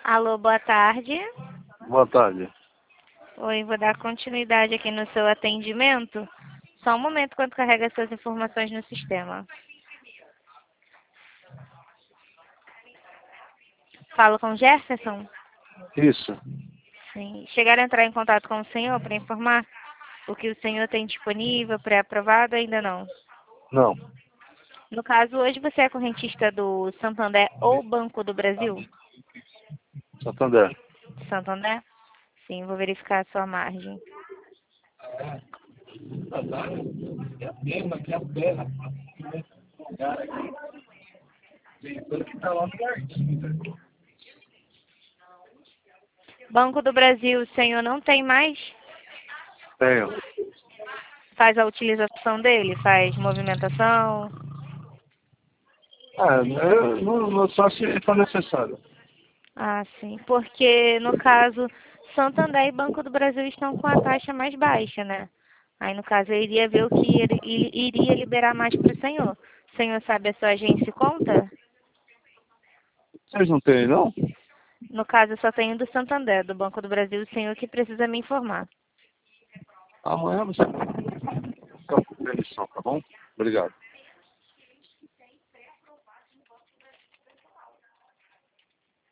Alô, boa tarde. Boa tarde. Oi, vou dar continuidade aqui no seu atendimento. Só um momento enquanto carrega suas informações no sistema. Falo com Jefferson? Isso. Sim. Chegaram a entrar em contato com o senhor para informar o que o senhor tem disponível, pré-aprovado, ainda não? Não. No caso, hoje você é correntista do Santander ou Banco do Brasil? Santander. Santander? Sim, vou verificar a sua margem. Banco do Brasil, o senhor não tem mais? Tenho. Faz a utilização dele? Faz movimentação? Só se for necessário. Ah, sim. Porque, no caso, Santander e Banco do Brasil estão com a taxa mais baixa, né? Aí, no caso, eu iria ver o que ele iria liberar mais para o senhor. O senhor sabe a sua agência e conta? Vocês não têm, não? No caso, eu só tenho do Santander, do Banco do Brasil, o senhor que precisa me informar. Amanhã você fica com permissão, tá bom? Obrigado.